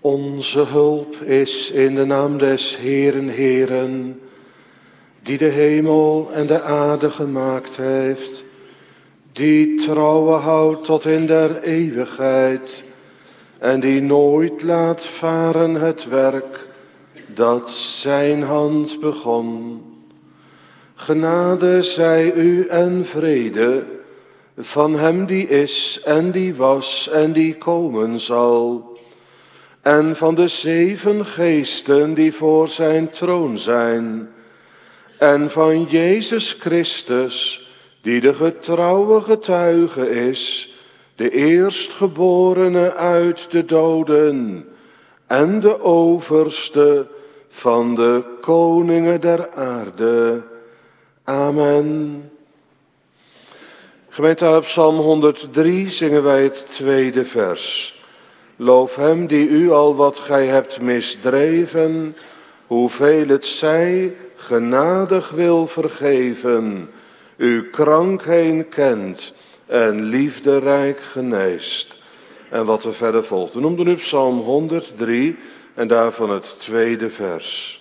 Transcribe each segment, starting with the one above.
Onze hulp is in de naam des Heeren, die de hemel en de aarde gemaakt heeft, die trouwe houdt tot in der eeuwigheid en die nooit laat varen het werk dat zijn hand begon. Genade zij u en vrede van hem die is en die was en die komen zal, en van de 7 geesten die voor zijn troon zijn, en van Jezus Christus, die de getrouwe getuige is, de eerstgeborene uit de doden en de overste van de koningen der aarde. Amen. Gemeente, uit Psalm 103 zingen wij het 2e vers. Loof hem die u al wat gij hebt misdreven, hoeveel het zij genadig wil vergeven, u krankheid kent en liefderijk geneest. En wat er verder volgt. We noemden nu Psalm 103 en daarvan het 2e vers.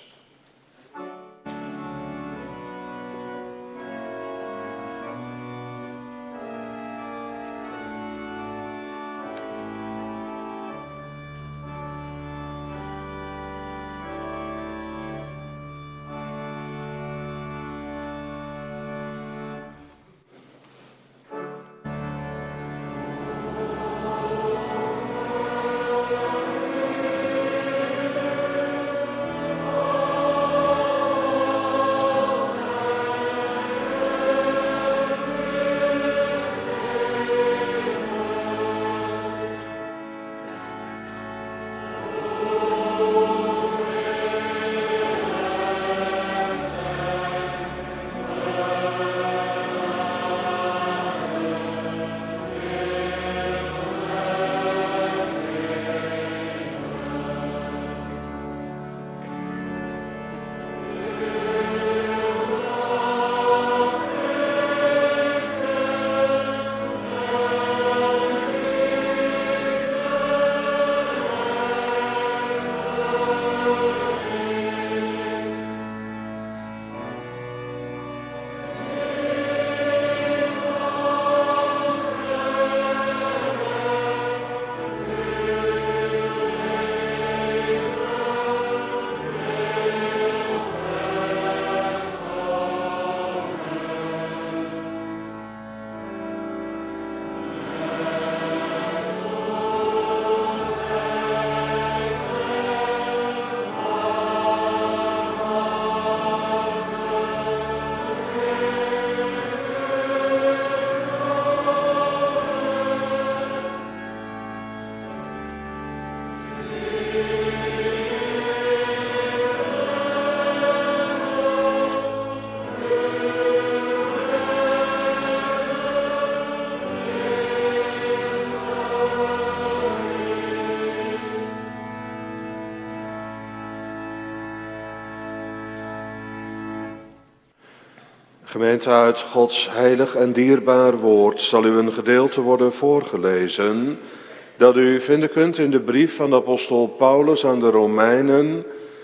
Gemeente, uit Gods heilig en dierbaar woord zal u een gedeelte worden voorgelezen dat u vinden kunt in de brief van de apostel Paulus aan de Romeinen,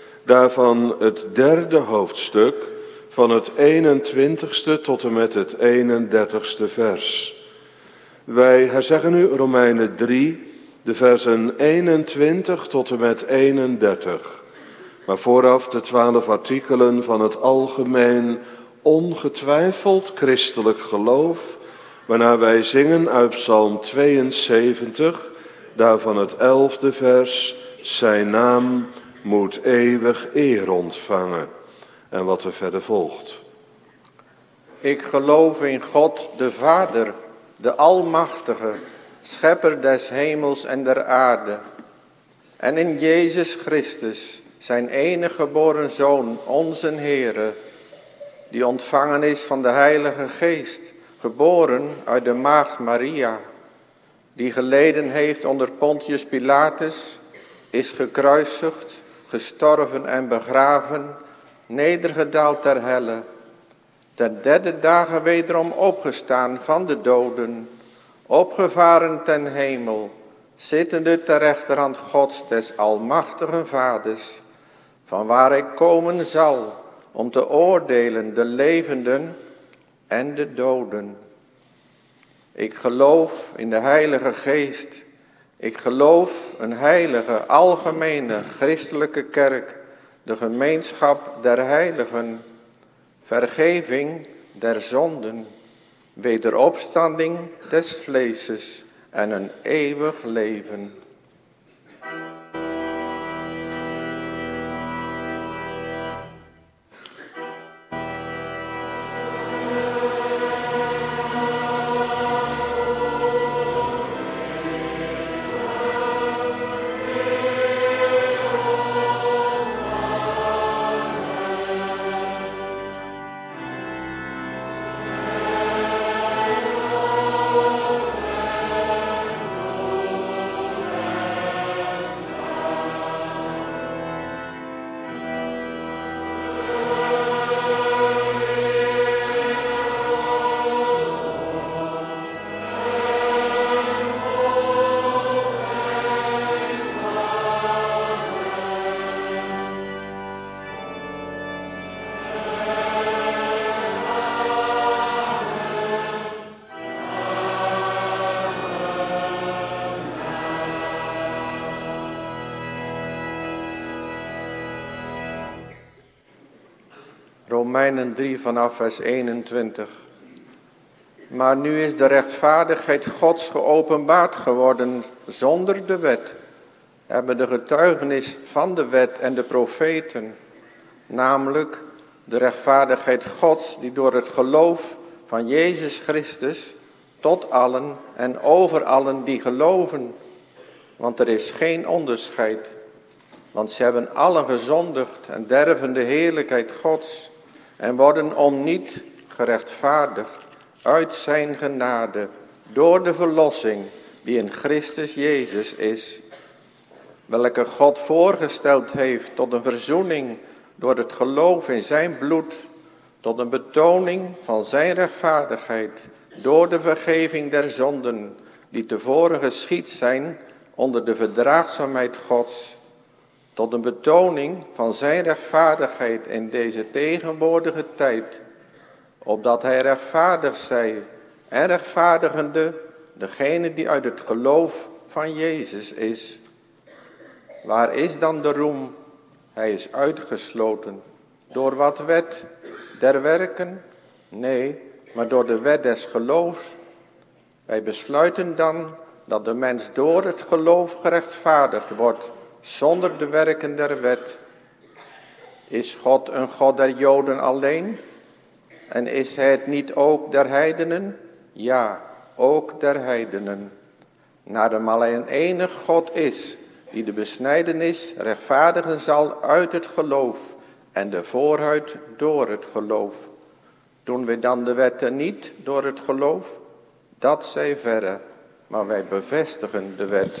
daarvan het 3e hoofdstuk van het 21ste tot en met het 31ste vers. Wij herzeggen u Romeinen 3, de versen 21 tot en met 31. Maar vooraf de 12 artikelen van het algemeen ongetwijfeld christelijk geloof, waarna wij zingen uit Psalm 72, daarvan het 11e vers, zijn naam moet eeuwig eer ontvangen. En wat er verder volgt. Ik geloof in God, de Vader, de Almachtige, schepper des hemels en der aarde, en in Jezus Christus, zijn enige geboren Zoon, onze Heere, die ontvangen is van de Heilige Geest, geboren uit de maagd Maria, die geleden heeft onder Pontius Pilatus, is gekruisigd, gestorven en begraven, nedergedaald ter helle, ter 3e dagen wederom opgestaan van de doden, opgevaren ten hemel, zittende ter rechterhand Gods des almachtigen Vaders, van waar hij komen zal om te oordelen de levenden en de doden. Ik geloof in de Heilige Geest. Ik geloof een heilige, algemene, christelijke kerk, de gemeenschap der heiligen, vergeving der zonden, wederopstanding des vleeses en een eeuwig leven. Romeinen 3 vanaf vers 21. Maar nu is de rechtvaardigheid Gods geopenbaard geworden zonder de wet, hebben de getuigenis van de wet en de profeten, namelijk de rechtvaardigheid Gods die door het geloof van Jezus Christus tot allen en over allen die geloven. Want er is geen onderscheid, want ze hebben allen gezondigd en derven de heerlijkheid Gods en worden onniet gerechtvaardigd uit zijn genade door de verlossing die in Christus Jezus is, welke God voorgesteld heeft tot een verzoening door het geloof in zijn bloed, tot een betoning van zijn rechtvaardigheid door de vergeving der zonden die tevoren geschied zijn onder de verdraagzaamheid Gods, tot een betoning van zijn rechtvaardigheid in deze tegenwoordige tijd, opdat hij rechtvaardig zij en rechtvaardigende degene die uit het geloof van Jezus is. Waar is dan de roem? Hij is uitgesloten. Door wat wet? Der werken? Nee, maar door de wet des geloofs. Wij besluiten dan dat de mens door het geloof gerechtvaardigd wordt, zonder de werken der wet. Is God een God der Joden alleen? En is hij het niet ook der heidenen? Ja, ook der heidenen. Naarmate hij een enig God is, die de besnijdenis rechtvaardigen zal uit het geloof en de vooruit door het geloof. Doen wij dan de wetten niet door het geloof? Dat zij verre, maar wij bevestigen de wet.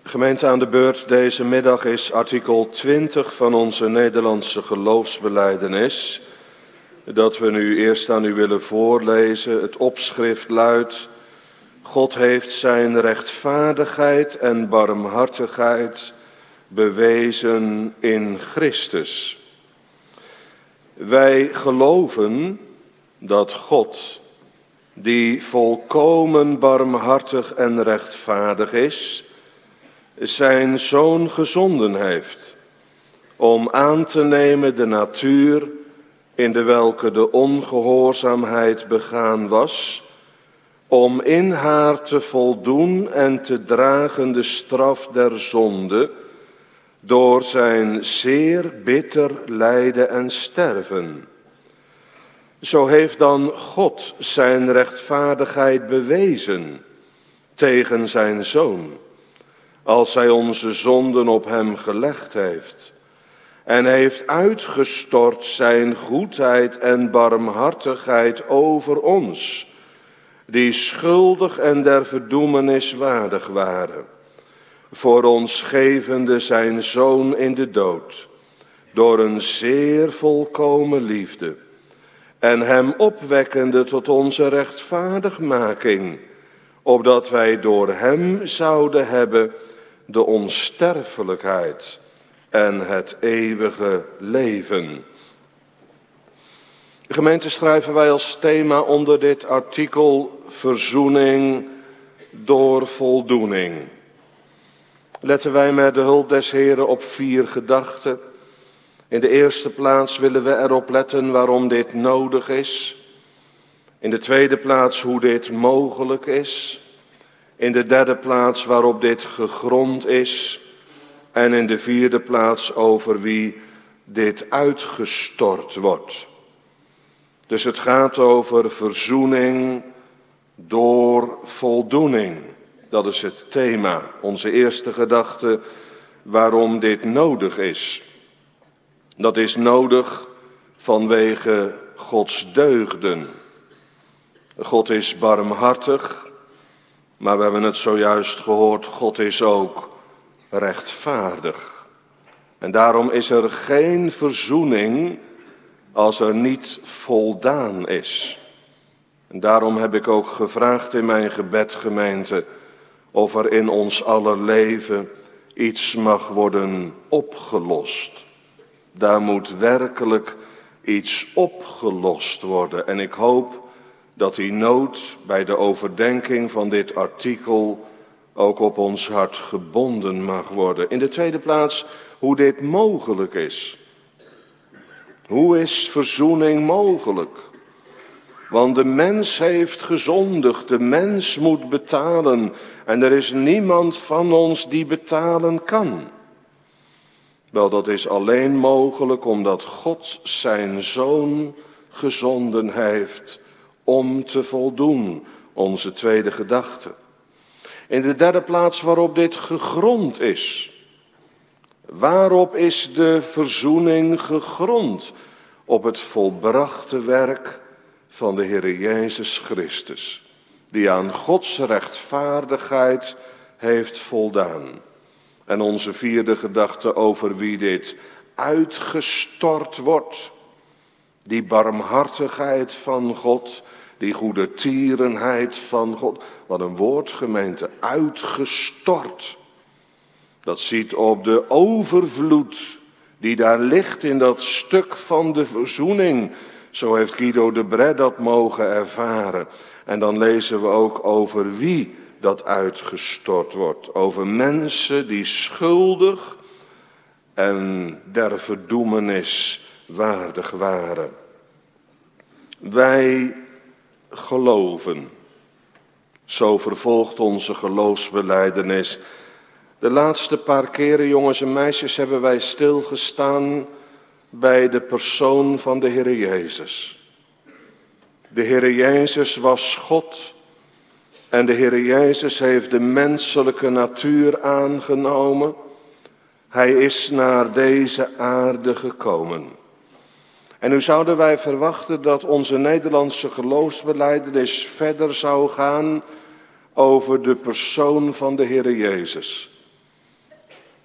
Gemeente, aan de beurt deze middag is artikel 20 van onze Nederlandse geloofsbelijdenis, dat we nu eerst aan u willen voorlezen. Het opschrift luidt: God heeft zijn rechtvaardigheid en barmhartigheid bewezen in Christus. Wij geloven dat God, die volkomen barmhartig en rechtvaardig is, zijn Zoon gezonden heeft om aan te nemen de natuur in de welke de ongehoorzaamheid begaan was, om in haar te voldoen en te dragen de straf der zonde door zijn zeer bitter lijden en sterven. Zo heeft dan God zijn rechtvaardigheid bewezen tegen zijn Zoon, als hij onze zonden op hem gelegd heeft, en heeft uitgestort zijn goedheid en barmhartigheid over ons, die schuldig en der verdoemenis waardig waren, voor ons gevende zijn Zoon in de dood, door een zeer volkomen liefde, en hem opwekkende tot onze rechtvaardigmaking, opdat wij door hem zouden hebben de onsterfelijkheid en het eeuwige leven. Gemeente, schrijven wij als thema onder dit artikel verzoening door voldoening. Letten wij met de hulp des Heren op 4 gedachten. In de eerste plaats willen we erop letten waarom dit nodig is. In de tweede plaats hoe dit mogelijk is. In de derde plaats waarop dit gegrond is. En in de vierde plaats over wie dit uitgestort wordt. Dus het gaat over verzoening door voldoening. Dat is het thema, onze eerste gedachte, waarom dit nodig is. Dat is nodig vanwege Gods deugden. God is barmhartig, maar we hebben het zojuist gehoord, God is ook rechtvaardig. En daarom is er geen verzoening als er niet voldaan is. En daarom heb ik ook gevraagd in mijn gebed, gemeente, of er in ons aller leven iets mag worden opgelost. Daar moet werkelijk iets opgelost worden. En ik hoop dat die nood bij de overdenking van dit artikel ook op ons hart gebonden mag worden. In de tweede plaats, hoe dit mogelijk is. Hoe is verzoening mogelijk? Want de mens heeft gezondigd, de mens moet betalen en er is niemand van ons die betalen kan. Wel, dat is alleen mogelijk omdat God zijn Zoon gezonden heeft om te voldoen, onze tweede gedachte. In de derde plaats waarop dit gegrond is. Waarop is de verzoening gegrond? Op het volbrachte werk van de Heer Jezus Christus, die aan Gods rechtvaardigheid heeft voldaan. En onze vierde gedachte over wie dit uitgestort wordt. Die barmhartigheid van God, die goedertierenheid van God. Wat een woord, gemeente, uitgestort. Dat ziet op de overvloed die daar ligt in dat stuk van de verzoening. Zo heeft Guido de Bret dat mogen ervaren. En dan lezen we ook over wie dat uitgestort wordt. Over mensen die schuldig en der verdoemenis waardig waren. Wij geloven. Zo vervolgt onze geloofsbelijdenis. De laatste paar keren, jongens en meisjes, hebben wij stilgestaan bij de persoon van de Heer Jezus. De Heer Jezus was God en de Heer Jezus heeft de menselijke natuur aangenomen. Hij is naar deze aarde gekomen. En nu zouden wij verwachten dat onze Nederlandse geloofsbelijdenis verder zou gaan over de persoon van de Heer Jezus.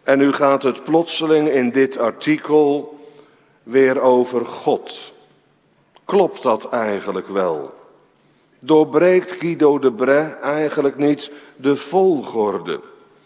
En nu gaat het plotseling in dit artikel weer over God. Klopt dat eigenlijk wel? Doorbreekt Guido de Brès eigenlijk niet de volgorde?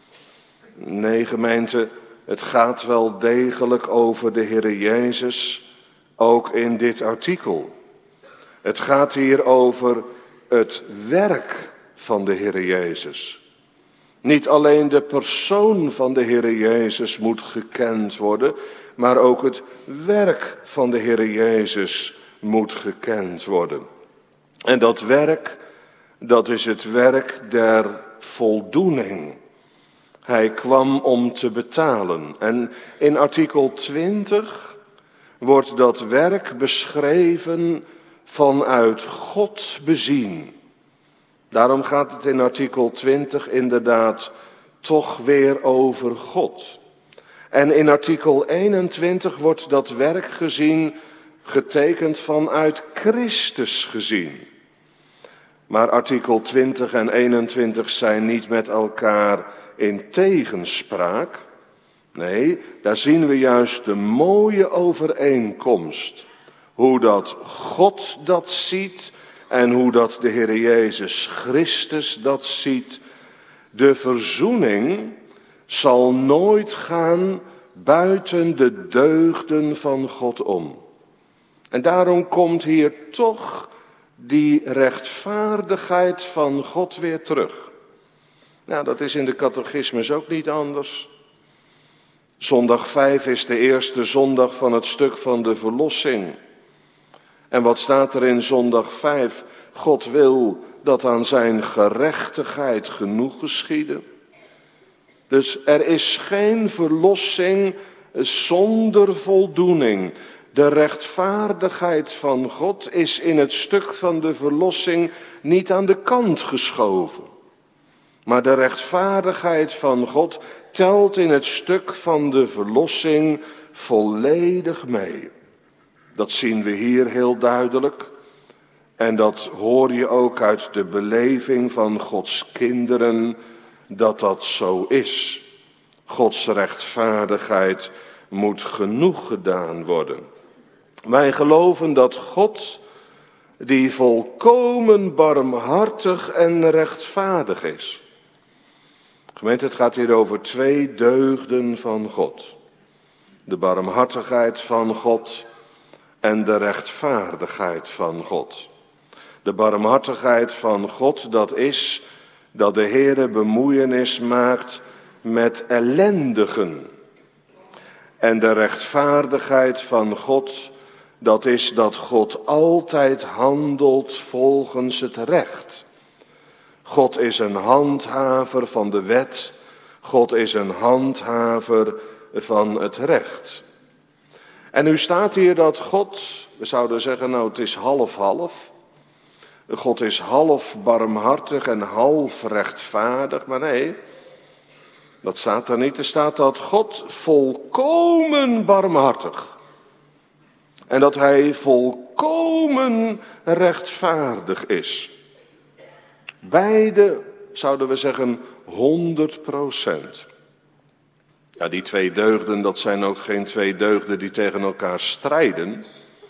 Nee, gemeente, het gaat wel degelijk over de Heere Jezus, ook in dit artikel. Het gaat hier over het werk van de Heere Jezus. Niet alleen de persoon van de Heere Jezus moet gekend worden, maar ook het werk van de Heere Jezus moet gekend worden. En dat werk, dat is het werk der voldoening. Hij kwam om te betalen. En in artikel 20 wordt dat werk beschreven vanuit God bezien. Daarom gaat het in artikel 20 inderdaad toch weer over God. En in artikel 21 wordt dat werk gezien, getekend vanuit Christus gezien. Maar artikel 20 en 21 zijn niet met elkaar in tegenspraak. Nee, daar zien we juist de mooie overeenkomst. Hoe dat God dat ziet en hoe dat de Heer Jezus Christus dat ziet. De verzoening zal nooit gaan buiten de deugden van God om. En daarom komt hier toch die rechtvaardigheid van God weer terug. Nou, dat is in de catechismus ook niet anders. Zondag 5 is de eerste zondag van het stuk van de verlossing. En wat staat er in zondag 5? God wil dat aan zijn gerechtigheid genoeg geschiede. Dus er is geen verlossing zonder voldoening. De rechtvaardigheid van God is in het stuk van de verlossing niet aan de kant geschoven. Maar de rechtvaardigheid van God telt in het stuk van de verlossing volledig mee. Dat zien we hier heel duidelijk. En dat hoor je ook uit de beleving van Gods kinderen, dat dat zo is. Gods rechtvaardigheid moet genoeg gedaan worden. Wij geloven dat God, die volkomen barmhartig en rechtvaardig is. Gemeente, het gaat hier over twee deugden van God. De barmhartigheid van God en de rechtvaardigheid van God. De barmhartigheid van God, dat is dat de Heere bemoeienis maakt met ellendigen. En de rechtvaardigheid van God, dat is dat God altijd handelt volgens het recht. God is een handhaver van de wet. God is een handhaver van het recht. En nu staat hier dat God, we zouden zeggen, nou het is half-half. God is half barmhartig en half rechtvaardig, maar nee, dat staat er niet. Er staat dat God volkomen barmhartig en dat hij volkomen rechtvaardig is. Beide, zouden we zeggen, 100%. Ja, die twee deugden, dat zijn ook geen twee deugden die tegen elkaar strijden.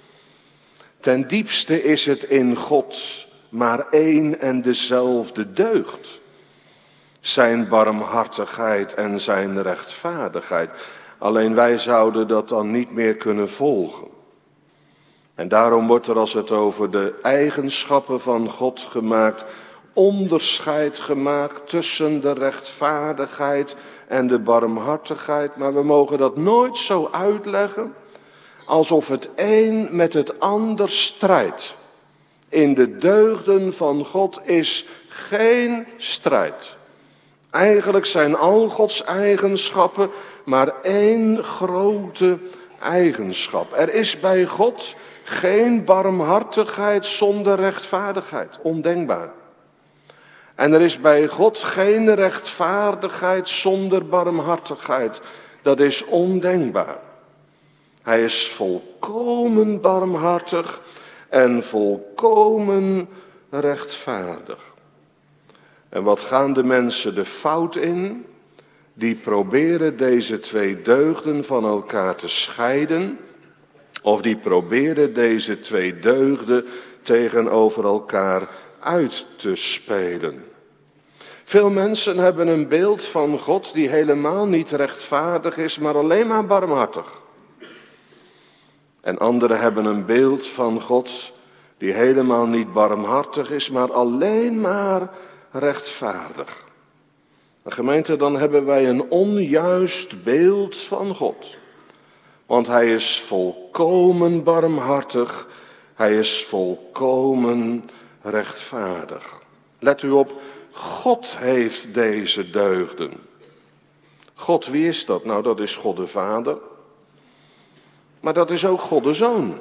Ten diepste is het in God maar één en dezelfde deugd. Zijn barmhartigheid en zijn rechtvaardigheid. Alleen wij zouden dat dan niet meer kunnen volgen. En daarom wordt er, als het over de eigenschappen van God gemaakt, onderscheid gemaakt tussen de rechtvaardigheid en de barmhartigheid. Maar we mogen dat nooit zo uitleggen alsof het een met het ander strijdt. In de deugden van God is geen strijd. Eigenlijk zijn al Gods eigenschappen maar één grote eigenschap. Er is bij God geen barmhartigheid zonder rechtvaardigheid. Ondenkbaar. En er is bij God geen rechtvaardigheid zonder barmhartigheid. Dat is ondenkbaar. Hij is volkomen barmhartig en volkomen rechtvaardig. En wat gaan de mensen de fout in? die proberen deze twee deugden van elkaar te scheiden, of die proberen deze twee deugden tegenover elkaar uit te spelen. Veel mensen hebben een beeld van God die helemaal niet rechtvaardig is, maar alleen maar barmhartig. En anderen hebben een beeld van God die helemaal niet barmhartig is, maar alleen maar rechtvaardig. Gemeente, dan hebben wij een onjuist beeld van God. Want hij is volkomen barmhartig, hij is volkomen rechtvaardig. Let u op, God heeft deze deugden. God, wie is dat? Nou, dat is God de Vader. Maar dat is ook God de Zoon.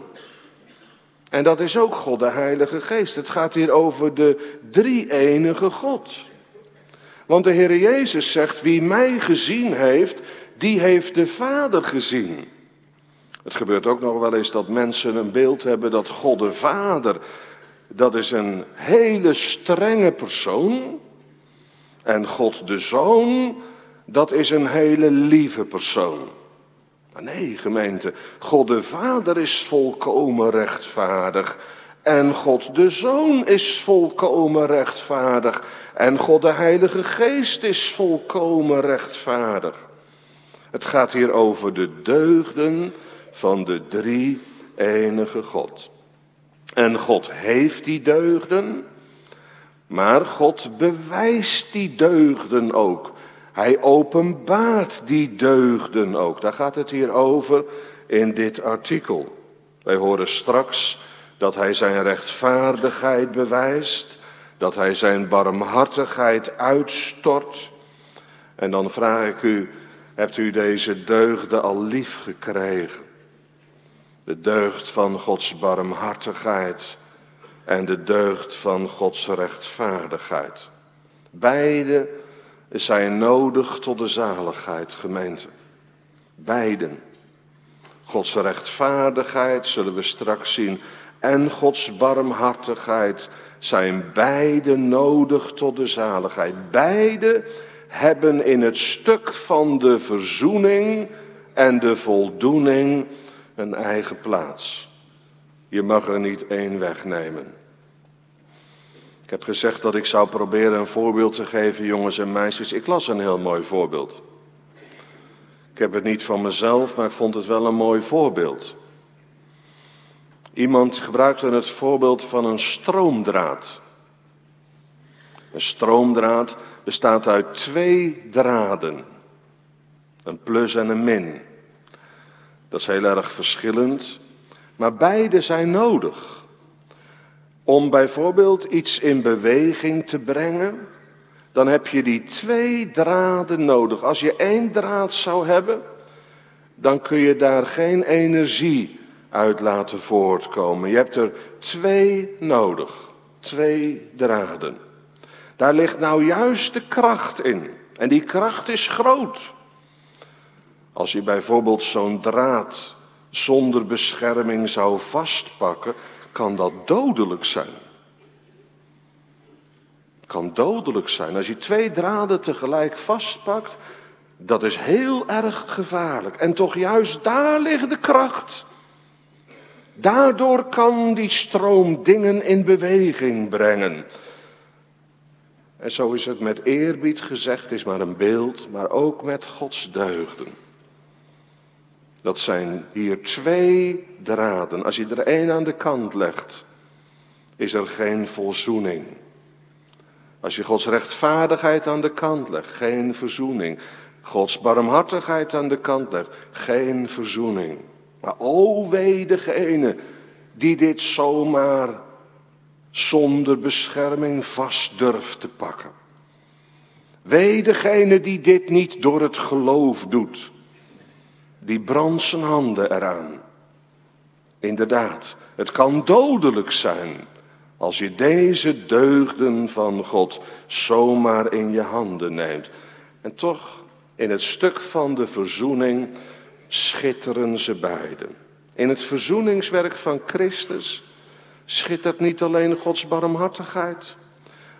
En dat is ook God de Heilige Geest. Het gaat hier over de drie-enige God. Want de Heer Jezus zegt, wie mij gezien heeft, die heeft de Vader gezien. Het gebeurt ook nog wel eens dat mensen een beeld hebben dat God de Vader, dat is een hele strenge persoon. En God de Zoon, dat is een hele lieve persoon. Maar nee, gemeente, God de Vader is volkomen rechtvaardig. En God de Zoon is volkomen rechtvaardig. En God de Heilige Geest is volkomen rechtvaardig. Het gaat hier over de deugden van de drie-enige God. En God heeft die deugden, maar God bewijst die deugden ook. Hij openbaart die deugden ook. Daar gaat het hier over in dit artikel. Wij horen straks dat hij zijn rechtvaardigheid bewijst, dat hij zijn barmhartigheid uitstort. En dan vraag ik u, hebt u deze deugden al lief gekregen? De deugd van Gods barmhartigheid en de deugd van Gods rechtvaardigheid. Beide zijn nodig tot de zaligheid, gemeente. Beiden. Gods rechtvaardigheid, zullen we straks zien, en Gods barmhartigheid zijn beide nodig tot de zaligheid. Beide hebben in het stuk van de verzoening en de voldoening een eigen plaats. Je mag er niet één wegnemen. Ik heb gezegd dat ik zou proberen een voorbeeld te geven, jongens en meisjes. Ik las een heel mooi voorbeeld. Ik heb het niet van mezelf, maar ik vond het wel een mooi voorbeeld. Iemand gebruikte het voorbeeld van een stroomdraad. Een stroomdraad bestaat uit 2 draden. Een plus en een min. Dat is heel erg verschillend, maar beide zijn nodig. Om bijvoorbeeld iets in beweging te brengen, dan heb je die 2 draden nodig. Als je 1 draad zou hebben, dan kun je daar geen energie uit laten voortkomen. Je hebt er 2 nodig. 2 draden. Daar ligt nou juist de kracht in. En die kracht is groot. Als je bijvoorbeeld zo'n draad zonder bescherming zou vastpakken, kan dat dodelijk zijn. Kan dodelijk zijn. Als je 2 draden tegelijk vastpakt, dat is heel erg gevaarlijk. En toch juist daar ligt de kracht. Daardoor kan die stroom dingen in beweging brengen. En zo is het met eerbied gezegd, is maar een beeld, maar ook met Gods deugden. Dat zijn hier 2 draden. Als je er 1 aan de kant legt, is er geen volzoening. Als je Gods rechtvaardigheid aan de kant legt, geen verzoening. Gods barmhartigheid aan de kant legt, geen verzoening. Maar o wee degene die dit zomaar zonder bescherming vast durft te pakken. Wee degene die dit niet door het geloof doet. Die brandt zijn handen eraan. Inderdaad, het kan dodelijk zijn als je deze deugden van God zomaar in je handen neemt. En toch, in het stuk van de verzoening schitteren ze beiden. In het verzoeningswerk van Christus schittert niet alleen Gods barmhartigheid,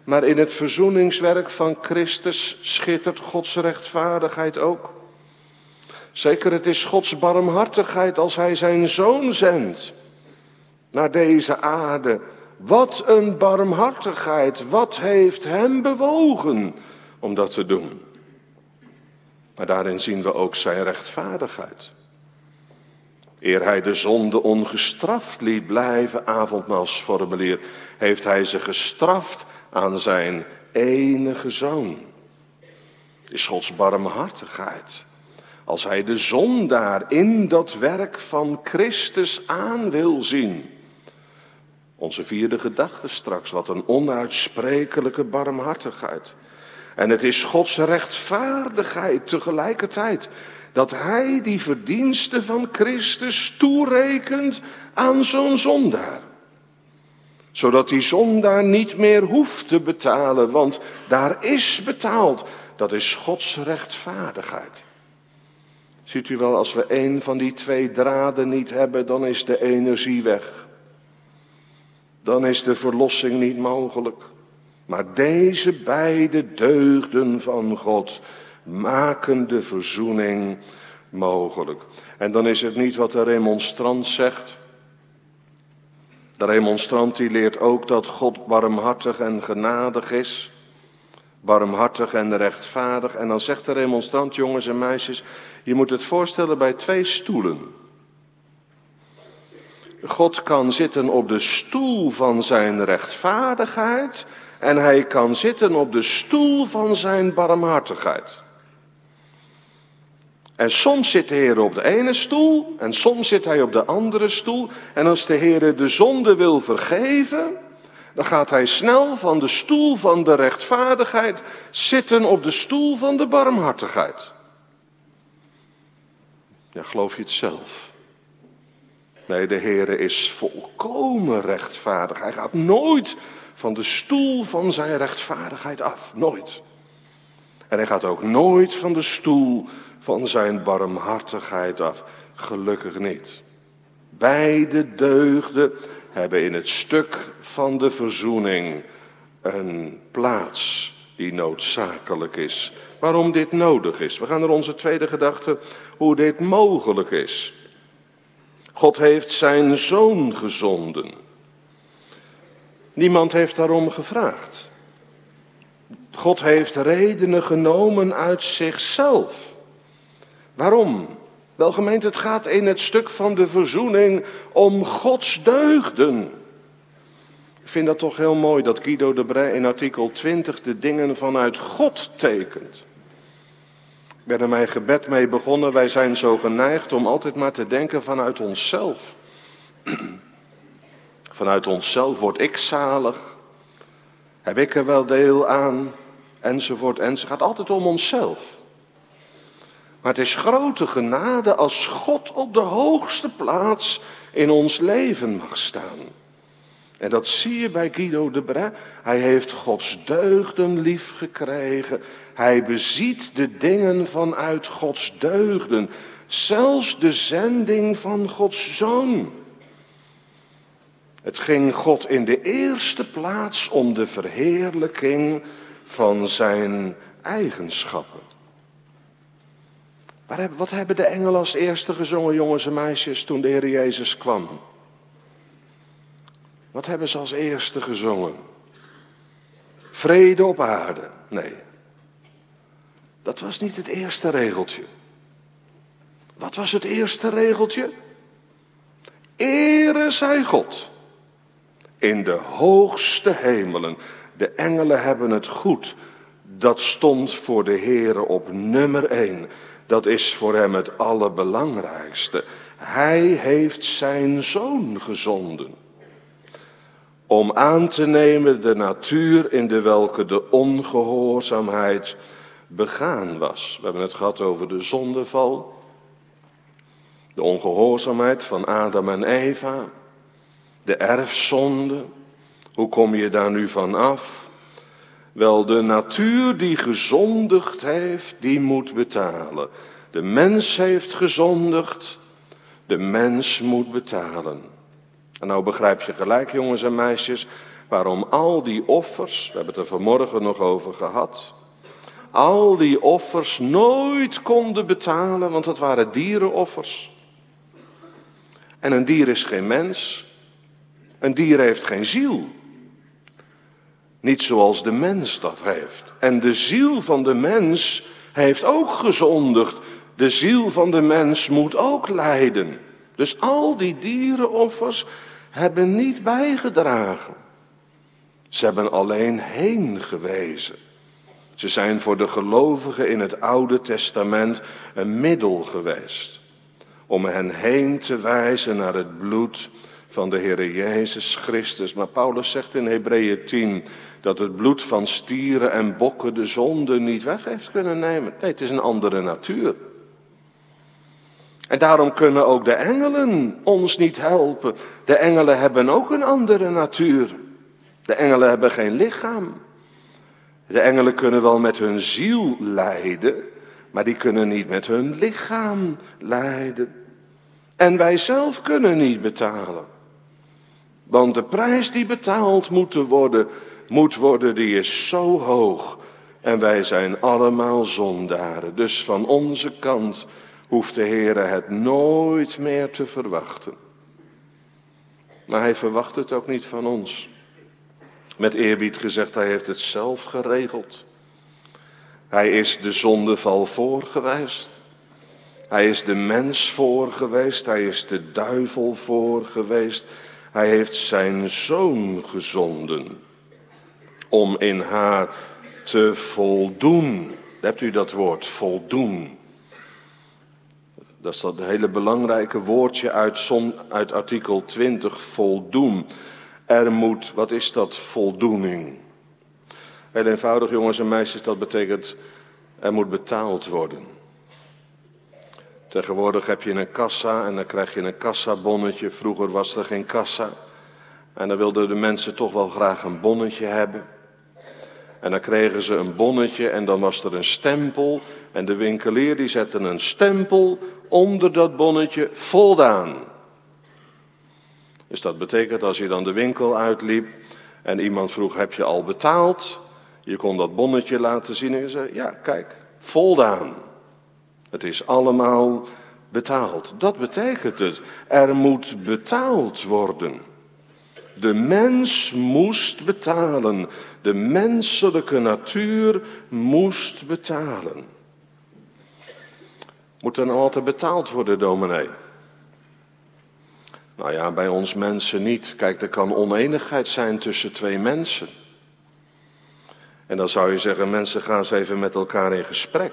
Maar in het verzoeningswerk van Christus schittert Gods rechtvaardigheid ook. Zeker, het is Gods barmhartigheid als hij zijn zoon zendt naar deze aarde. Wat een barmhartigheid, wat heeft hem bewogen om dat te doen? Maar daarin zien we ook zijn rechtvaardigheid. Eer hij de zonde ongestraft liet blijven, avondmaalsformulier, heeft hij ze gestraft aan zijn enige zoon. Het is Gods barmhartigheid. Als hij de zondaar in dat werk van Christus aan wil zien. Onze vierde gedachte straks, wat een onuitsprekelijke barmhartigheid. En het is Gods rechtvaardigheid tegelijkertijd, dat hij die verdiensten van Christus toerekent aan zo'n zondaar. Zodat die zondaar niet meer hoeft te betalen, want daar is betaald. Dat is Gods rechtvaardigheid. Ziet u wel, als we één van die twee draden niet hebben, dan is de energie weg. Dan is de verlossing niet mogelijk. Maar deze beide deugden van God maken de verzoening mogelijk. En dan is het niet wat de remonstrant zegt. De remonstrant die leert ook dat God barmhartig en genadig is. Barmhartig en rechtvaardig. En dan zegt de remonstrant, jongens en meisjes, je moet het voorstellen bij twee stoelen. God kan zitten op de stoel van zijn rechtvaardigheid en hij kan zitten op de stoel van zijn barmhartigheid. En soms zit de Heer op de ene stoel en soms zit hij op de andere stoel. En als de Heer de zonde wil vergeven, dan gaat hij snel van de stoel van de rechtvaardigheid zitten op de stoel van de barmhartigheid. Ja, geloof je het zelf? Nee, de Heer is volkomen rechtvaardig. Hij gaat nooit van de stoel van zijn rechtvaardigheid af. Nooit. En hij gaat ook nooit van de stoel van zijn barmhartigheid af. Gelukkig niet. Beide deugden hebben in het stuk van de verzoening een plaats die noodzakelijk is. Waarom dit nodig is. We gaan naar onze tweede gedachte, hoe dit mogelijk is. God heeft zijn zoon gezonden. Niemand heeft daarom gevraagd. God heeft redenen genomen uit zichzelf. Waarom? Wel gemeente, het gaat in het stuk van de verzoening om Gods deugden. Ik vind dat toch heel mooi dat Guido de Brij in artikel 20 de dingen vanuit God tekent. Ik ben er mijn gebed mee begonnen. Wij zijn zo geneigd om altijd maar te denken vanuit onszelf. Vanuit onszelf word ik zalig. Heb ik er wel deel aan? Enzovoort, enzovoort. Het gaat altijd om onszelf. Maar het is grote genade als God op de hoogste plaats in ons leven mag staan. En dat zie je bij Guido de Brij. Hij heeft Gods deugden lief gekregen. Hij beziet de dingen vanuit Gods deugden. Zelfs de zending van Gods Zoon. Het ging God in de eerste plaats om de verheerlijking van zijn eigenschappen. Wat hebben de engelen als eerste gezongen, jongens en meisjes, toen de Heer Jezus kwam? Wat hebben ze als eerste gezongen? Vrede op aarde. Nee. Dat was niet het eerste regeltje. Wat was het eerste regeltje? Ere zij God. In de hoogste hemelen. De engelen hebben het goed. Dat stond voor de Heere op nummer 1. Dat is voor hem het allerbelangrijkste. Hij heeft zijn zoon gezonden. Om aan te nemen de natuur in de welke de ongehoorzaamheid begaan was. We hebben het gehad over de zondeval. De ongehoorzaamheid van Adam en Eva. De erfzonde. Hoe kom je daar nu van af? Wel, de natuur die gezondigd heeft, die moet betalen. De mens heeft gezondigd, de mens moet betalen. En nou begrijp je gelijk, jongens en meisjes, waarom al die offers, we hebben het er vanmorgen nog over gehad, al die offers nooit konden betalen, want het waren dierenoffers. En een dier is geen mens. Een dier heeft geen ziel. Niet zoals de mens dat heeft. En de ziel van de mens heeft ook gezondigd. De ziel van de mens moet ook lijden. Dus al die dierenoffers hebben niet bijgedragen. Ze hebben alleen heen gewezen. Ze zijn voor de gelovigen in het Oude Testament een middel geweest. Om hen heen te wijzen naar het bloed van de Heere Jezus Christus. Maar Paulus zegt in Hebreeën 10 dat het bloed van stieren en bokken de zonde niet weg heeft kunnen nemen. Nee, het is een andere natuur. En daarom kunnen ook de engelen ons niet helpen. De engelen hebben ook een andere natuur. De engelen hebben geen lichaam. De engelen kunnen wel met hun ziel lijden, maar die kunnen niet met hun lichaam lijden. En wij zelf kunnen niet betalen. Want de prijs die betaald moet worden, die is zo hoog. En wij zijn allemaal zondaren. Dus van onze kant hoeft de Heere het nooit meer te verwachten. Maar hij verwacht het ook niet van ons. Met eerbied gezegd, hij heeft het zelf geregeld. Hij is de zondeval voor geweest. Hij is de mens voor geweest. Hij is de duivel voor geweest. Hij heeft zijn zoon gezonden om in haar te voldoen. Hebt u dat woord, voldoen? Dat is dat hele belangrijke woordje uit artikel 20, voldoen. Er moet, wat is dat, voldoening? Heel eenvoudig, jongens en meisjes, dat betekent, er moet betaald worden. Tegenwoordig heb je een kassa en dan krijg je een kassabonnetje. Vroeger was er geen kassa. En dan wilden de mensen toch wel graag een bonnetje hebben. En dan kregen ze een bonnetje en dan was er een stempel. En de winkelier die zette een stempel onder dat bonnetje, voldaan. Dus dat betekent als je dan de winkel uitliep en iemand vroeg, heb je al betaald? Je kon dat bonnetje laten zien en je zei, ja kijk, voldaan. Het is allemaal betaald. Dat betekent het. Er moet betaald worden. De mens moest betalen. De menselijke natuur moest betalen. Moet er nou altijd betaald worden, dominee? Nou ja, bij ons mensen niet. Kijk, er kan oneenigheid zijn tussen twee mensen. En dan zou je zeggen, mensen gaan eens even met elkaar in gesprek.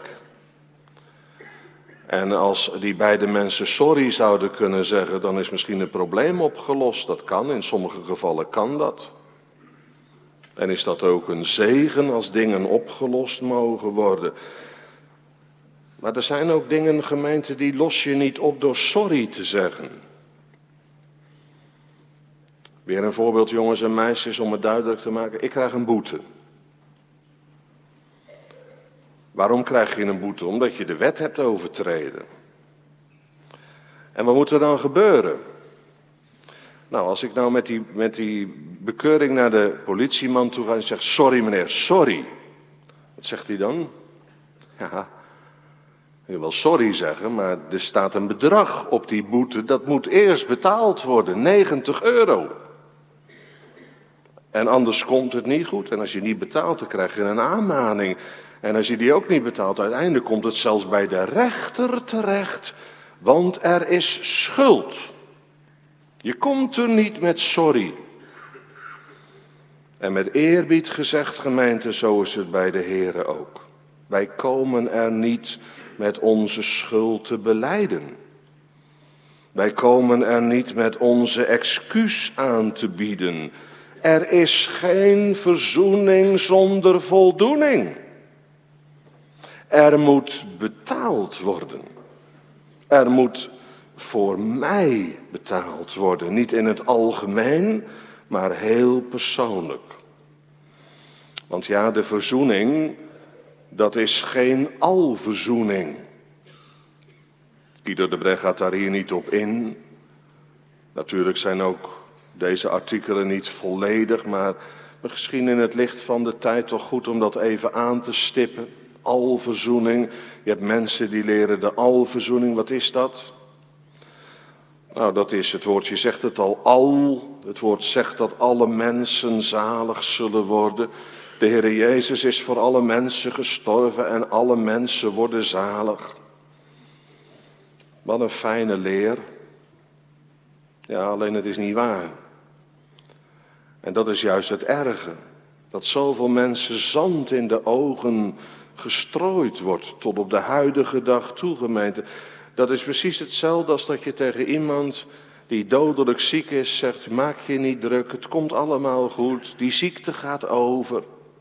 En als die beide mensen sorry zouden kunnen zeggen, dan is misschien het probleem opgelost. Dat kan, in sommige gevallen kan dat. En is dat ook een zegen als dingen opgelost mogen worden. Maar er zijn ook dingen, gemeente, die los je niet op door sorry te zeggen. Weer een voorbeeld, jongens en meisjes, om het duidelijk te maken. Ik krijg een boete. Waarom krijg je een boete? Omdat je de wet hebt overtreden. En wat moet er dan gebeuren? Nou, als ik nou met die bekeuring naar de politieman toe ga en zeg, sorry meneer, sorry. Wat zegt hij dan? Ja, ik wil wel sorry zeggen, maar er staat een bedrag op die boete. Dat moet eerst betaald worden, €90. En anders komt het niet goed. En als je niet betaalt, dan krijg je een aanmaning. En als je die ook niet betaalt, uiteindelijk komt het zelfs bij de rechter terecht. Want er is schuld. Je komt er niet met sorry. En met eerbied gezegd, gemeente, zo is het bij de Heere ook. Wij komen er niet met onze schuld te belijden. Wij komen er niet met onze excuus aan te bieden. Er is geen verzoening zonder voldoening. Er moet betaald worden. Er moet voor mij betaald worden. Niet in het algemeen, maar heel persoonlijk. Want ja, de verzoening, dat is geen alverzoening. Guido de Brecht gaat daar hier niet op in. Natuurlijk zijn ook Deze artikelen niet volledig, maar misschien in het licht van de tijd toch goed om dat even aan te stippen. Alverzoening. Je hebt mensen die leren de alverzoening. Wat is dat? Nou, dat is, het woordje zegt het al. Het woord zegt dat alle mensen zalig zullen worden. De Heer Jezus is voor alle mensen gestorven en alle mensen worden zalig. Wat een fijne leer. Ja, alleen het is niet waar. En dat is juist het erge. Dat zoveel mensen zand in de ogen gestrooid wordt tot op de huidige dag toe, gemeente. Dat is precies hetzelfde als dat je tegen iemand die dodelijk ziek is zegt, maak je niet druk, het komt allemaal goed, die ziekte gaat over.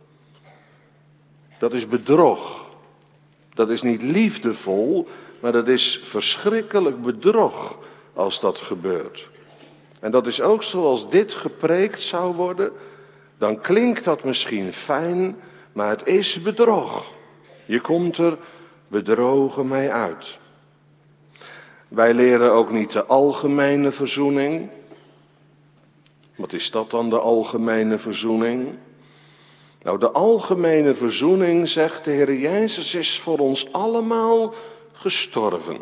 Dat is bedrog. Dat is niet liefdevol, maar dat is verschrikkelijk bedrog als dat gebeurt. En dat is ook zoals dit gepreekt zou worden, dan klinkt dat misschien fijn, maar het is bedrog. Je komt er bedrogen mee uit. Wij leren ook niet de algemene verzoening. Wat is dat dan, de algemene verzoening? Nou, de algemene verzoening zegt, de Heer Jezus is voor ons allemaal gestorven.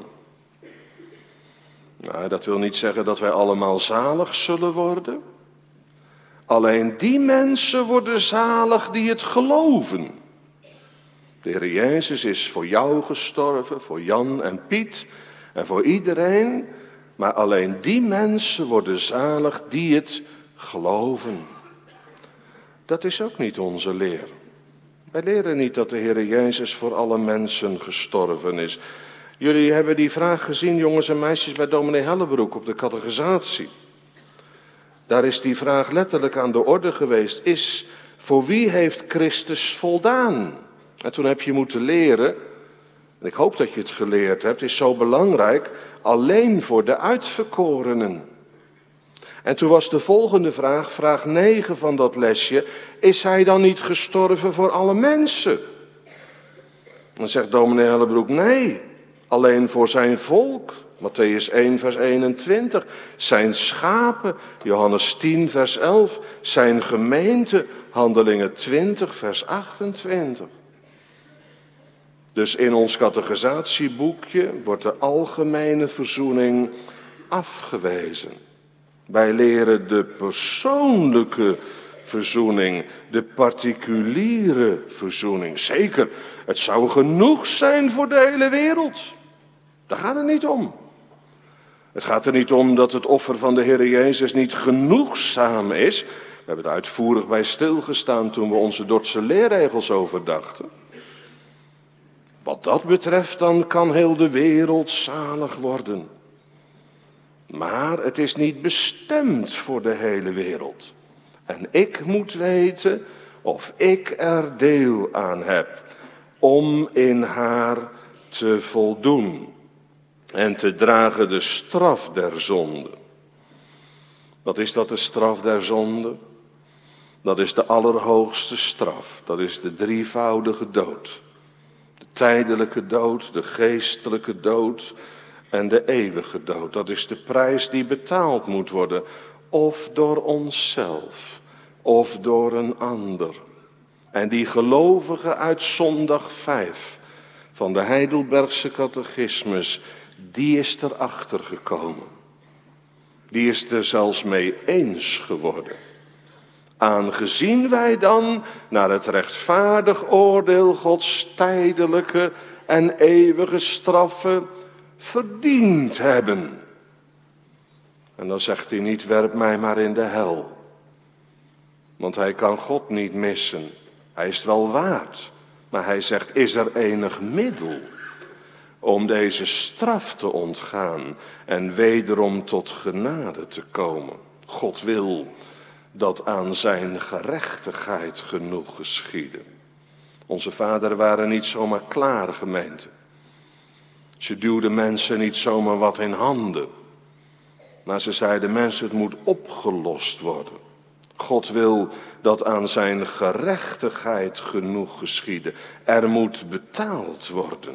Nou, dat wil niet zeggen dat wij allemaal zalig zullen worden. Alleen die mensen worden zalig die het geloven. De Heer Jezus is voor jou gestorven, voor Jan en Piet en voor iedereen. Maar alleen die mensen worden zalig die het geloven. Dat is ook niet onze leer. Wij leren niet dat de Heer Jezus voor alle mensen gestorven is. Jullie hebben die vraag gezien, jongens en meisjes, bij dominee Hellebroek op de catechisatie. Daar is die vraag letterlijk aan de orde geweest. Voor wie heeft Christus voldaan? En toen heb je moeten leren, en ik hoop dat je het geleerd hebt, is zo belangrijk, alleen voor de uitverkorenen. En toen was de volgende vraag, vraag 9 van dat lesje, is hij dan niet gestorven voor alle mensen? Dan zegt dominee Hellebroek, nee, alleen voor zijn volk. Matthäus 1 vers 21, zijn schapen, Johannes 10 vers 11, zijn gemeente, Handelingen 20 vers 28. Dus in ons catechisatieboekje wordt de algemene verzoening afgewezen. Wij leren de persoonlijke verzoening, de particuliere verzoening. Zeker, het zou genoeg zijn voor de hele wereld. Daar gaat het niet om. Het gaat er niet om dat het offer van de Heer Jezus niet genoegzaam is. We hebben er uitvoerig bij stilgestaan toen we onze Dordtse leerregels overdachten. Wat dat betreft, dan kan heel de wereld zalig worden. Maar het is niet bestemd voor de hele wereld. En ik moet weten of ik er deel aan heb om in haar te voldoen. En te dragen de straf der zonde. Wat is dat, de straf der zonde? Dat is de allerhoogste straf. Dat is de drievoudige dood. De tijdelijke dood, de geestelijke dood en de eeuwige dood. Dat is de prijs die betaald moet worden. Of door onszelf, of door een ander. En die gelovigen uit zondag 5 van de Heidelbergse catechismus, die is erachter gekomen. Die is er zelfs mee eens geworden. Aangezien wij dan naar het rechtvaardig oordeel Gods tijdelijke en eeuwige straffen verdiend hebben. En dan zegt hij niet, werp mij maar in de hel. Want hij kan God niet missen. Hij is het wel waard. Maar hij zegt, is er enig middel om deze straf te ontgaan en wederom tot genade te komen? God wil dat aan zijn gerechtigheid genoeg geschiedde. Onze vaderen waren niet zomaar klaar, gemeente. Ze duwden mensen niet zomaar wat in handen. Maar ze zeiden, mensen, het moet opgelost worden. God wil dat aan zijn gerechtigheid genoeg geschiedde. Er moet betaald worden.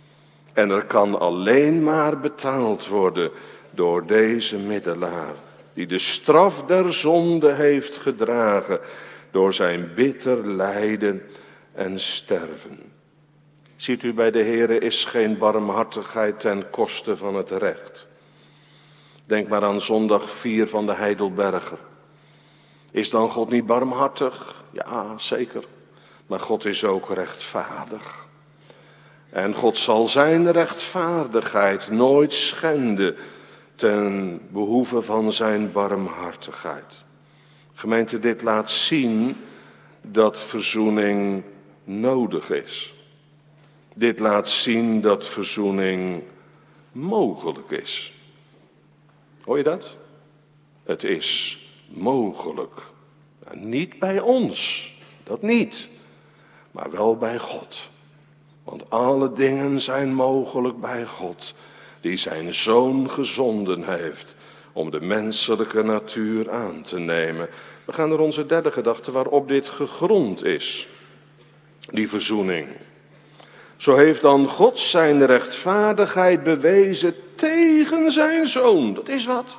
En er kan alleen maar betaald worden door deze middelaar, die de straf der zonde heeft gedragen door zijn bitter lijden en sterven. Ziet u, bij de Heere is geen barmhartigheid ten koste van het recht. Denk maar aan zondag 4 van de Heidelberger. Is dan God niet barmhartig? Ja, zeker. Maar God is ook rechtvaardig. En God zal zijn rechtvaardigheid nooit schenden ten behoeve van zijn barmhartigheid. Gemeente, dit laat zien dat verzoening nodig is. Dit laat zien dat verzoening mogelijk is. Hoor je dat? Het is mogelijk. Niet bij ons, dat niet, maar wel bij God. Want alle dingen zijn mogelijk bij God, die zijn Zoon gezonden heeft om de menselijke natuur aan te nemen. We gaan naar onze derde gedachte waarop dit gegrond is, die verzoening. Zo heeft dan God zijn rechtvaardigheid bewezen tegen zijn Zoon. Dat is wat.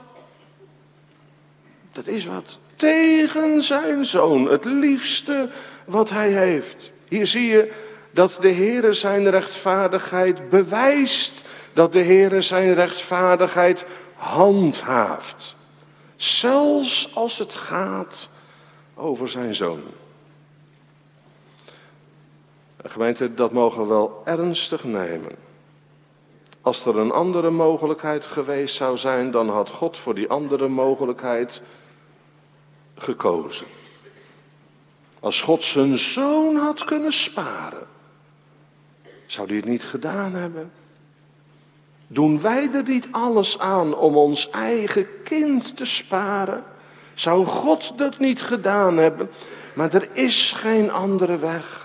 Dat is wat. Tegen zijn Zoon, het liefste wat hij heeft. Hier zie je dat de Heere zijn rechtvaardigheid bewijst. Dat de Heere zijn rechtvaardigheid handhaaft. Zelfs als het gaat over zijn Zoon. Gemeente, dat mogen we wel ernstig nemen. Als er een andere mogelijkheid geweest zou zijn, dan had God voor die andere mogelijkheid gekozen. Als God zijn Zoon had kunnen sparen, zou hij het niet gedaan hebben? Doen wij er niet alles aan om ons eigen kind te sparen? Zou God dat niet gedaan hebben? Maar er is geen andere weg.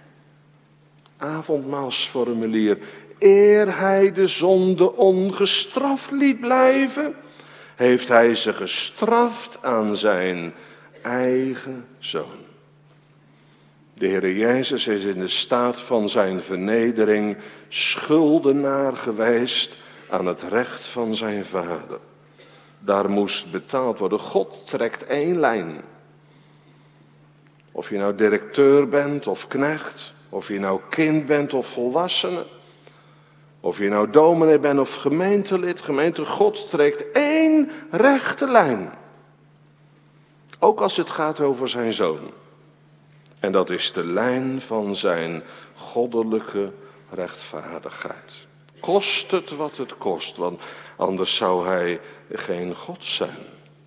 Avondmaalsformulier. Eer hij de zonde ongestraft liet blijven, heeft hij ze gestraft aan zijn eigen Zoon. De Heer Jezus is in de staat van zijn vernedering schuldenaar geweest aan het recht van zijn Vader. Daar moest betaald worden. God trekt één lijn. Of je nou directeur bent of knecht, of je nou kind bent of volwassene, of je nou dominee bent of gemeentelid, God trekt één rechte lijn. Ook als het gaat over zijn Zoon. En dat is de lijn van zijn goddelijke rechtvaardigheid. Kost het wat het kost, want anders zou hij geen God zijn.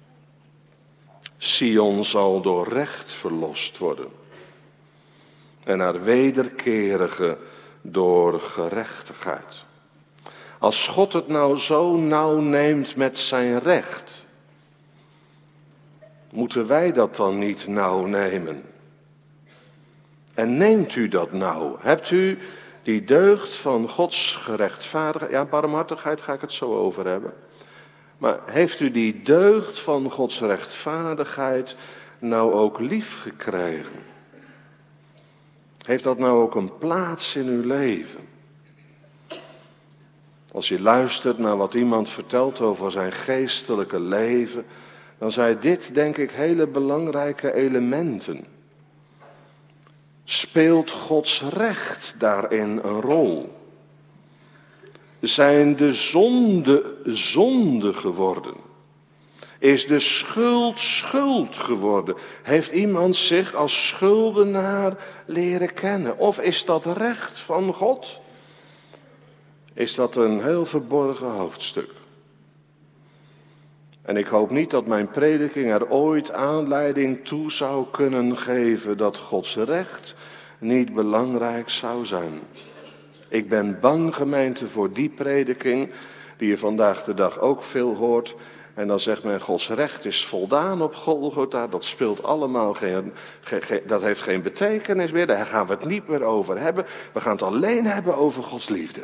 Sion zal door recht verlost worden. En haar wederkerige door gerechtigheid. Als God het nou zo nauw neemt met zijn recht, moeten wij dat dan niet nauw nemen? En neemt u dat nou? Hebt u die deugd van Gods gerechtvaardigheid, ja, barmhartigheid ga ik het zo over hebben. Maar heeft u die deugd van Gods rechtvaardigheid nou ook lief gekregen? Heeft dat nou ook een plaats in uw leven? Als je luistert naar wat iemand vertelt over zijn geestelijke leven, dan zijn dit, denk ik, hele belangrijke elementen. Speelt Gods recht daarin een rol? Zijn de zonde geworden? Is de schuld geworden? Heeft iemand zich als schuldenaar leren kennen? Of is dat recht van God? Is dat een heel verborgen hoofdstuk? En ik hoop niet dat mijn prediking er ooit aanleiding toe zou kunnen geven dat Gods recht niet belangrijk zou zijn. Ik ben bang, gemeente, voor die prediking die je vandaag de dag ook veel hoort. En dan zegt men, Gods recht is voldaan op Golgotha. Dat speelt allemaal dat heeft geen betekenis meer. Daar gaan we het niet meer over hebben. We gaan het alleen hebben over Gods liefde.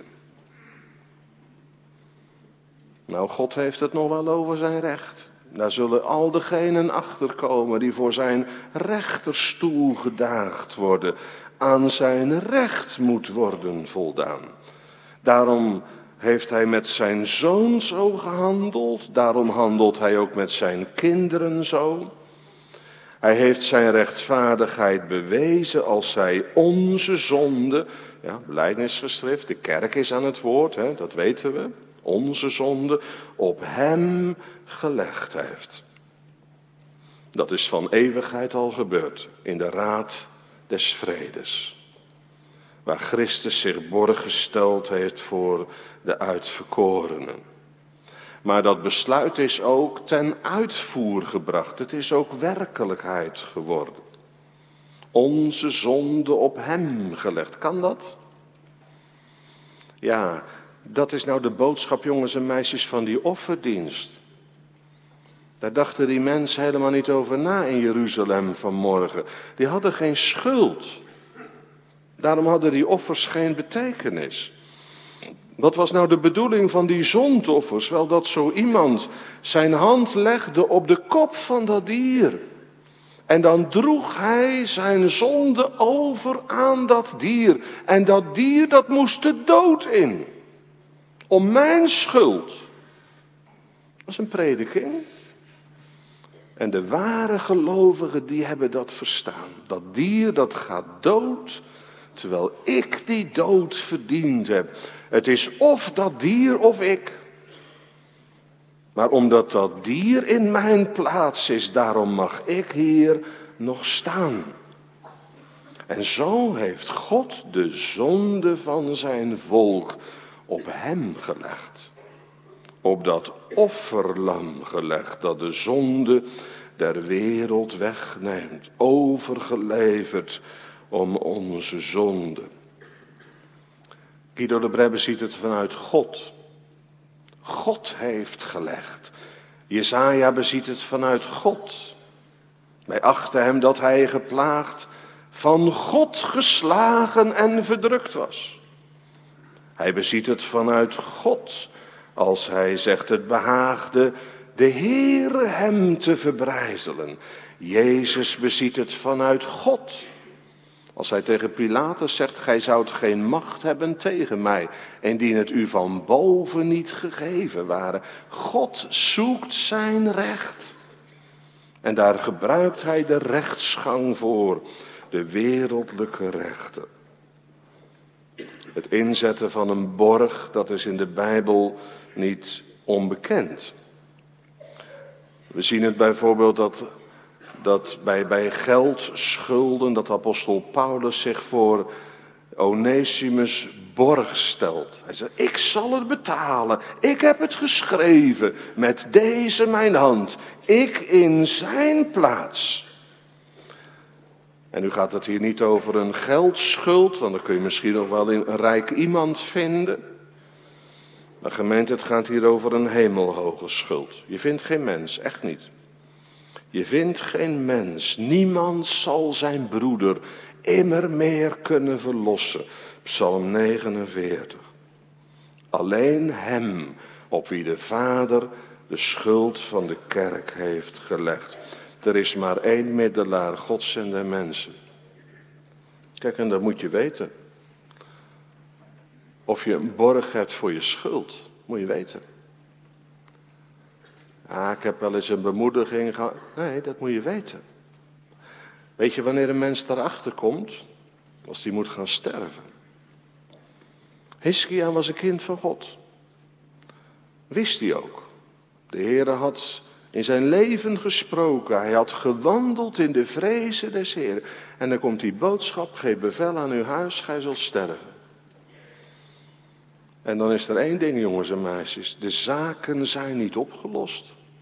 Nou, God heeft het nog wel over zijn recht. Daar zullen al degenen achterkomen die voor zijn rechterstoel gedaagd worden. Aan zijn recht moet worden voldaan. Daarom heeft hij met zijn zoon zo gehandeld. Daarom handelt hij ook met zijn kinderen zo. Hij heeft zijn rechtvaardigheid bewezen als hij onze zonde, ja, belijdenisgeschrift, de kerk is aan het woord, hè, dat weten we, onze zonde, op hem gelegd heeft. Dat is van eeuwigheid al gebeurd in de raad des vredes. Waar Christus zich borg gesteld heeft voor de uitverkorenen. Maar dat besluit is ook ten uitvoer gebracht. Het is ook werkelijkheid geworden. Onze zonde op hem gelegd. Kan dat? Ja, dat is nou de boodschap, jongens en meisjes, van die offerdienst. Daar dachten die mensen helemaal niet over na in Jeruzalem vanmorgen. Die hadden geen schuld. Daarom hadden die offers geen betekenis. Wat was nou de bedoeling van die zondoffers? Wel, dat zo iemand zijn hand legde op de kop van dat dier. En dan droeg hij zijn zonde over aan dat dier. En dat dier, dat moest de dood in. Om mijn schuld. Dat is een prediking. En de ware gelovigen, die hebben dat verstaan. Dat dier, dat gaat dood, terwijl ik die dood verdiend heb. Het is of dat dier of ik. Maar omdat dat dier in mijn plaats is, daarom mag ik hier nog staan. En zo heeft God de zonde van zijn volk op hem gelegd. Op dat offerlam gelegd dat de zonde der wereld wegneemt. Overgeleverd om onze zonde. Guido de Brebbe ziet het vanuit God. God heeft gelegd. Jesaja beziet het vanuit God. Wij achten hem dat hij geplaagd, van God geslagen en verdrukt was. Hij beziet het vanuit God, als hij zegt het behaagde de Heere hem te verbrijzelen. Jezus beziet het vanuit God. Als hij tegen Pilatus zegt, gij zoudt geen macht hebben tegen mij, indien het u van boven niet gegeven ware. God zoekt zijn recht. En daar gebruikt hij de rechtsgang voor, de wereldlijke rechten. Het inzetten van een borg, dat is in de Bijbel niet onbekend. We zien het bijvoorbeeld dat bij geldschulden, dat apostel Paulus zich voor Onesimus borg stelt. Hij zegt, ik zal het betalen, ik heb het geschreven met deze mijn hand, ik in zijn plaats. En nu gaat het hier niet over een geldschuld, want dan kun je misschien nog wel een rijk iemand vinden. Maar gemeente, het gaat hier over een hemelhoge schuld. Je vindt geen mens, echt niet. Je vindt geen mens, niemand zal zijn broeder immer meer kunnen verlossen. Psalm 49. Alleen hem, op wie de Vader de schuld van de kerk heeft gelegd. Er is maar één middelaar, Gods en de mensen. Kijk, en dat moet je weten. Of je een borg hebt voor je schuld, moet je weten. Ja, ik heb wel eens een bemoediging gehad. Nee, dat moet je weten. Weet je wanneer een mens daarachter komt? Als die moet gaan sterven. Hiskia was een kind van God. Wist hij ook. De Heere had in zijn leven gesproken. Hij had gewandeld in de vrezen des Heeren. En dan komt die boodschap, geef bevel aan uw huis, gij zult sterven. En dan is er één ding, jongens en meisjes. De zaken zijn niet opgelost.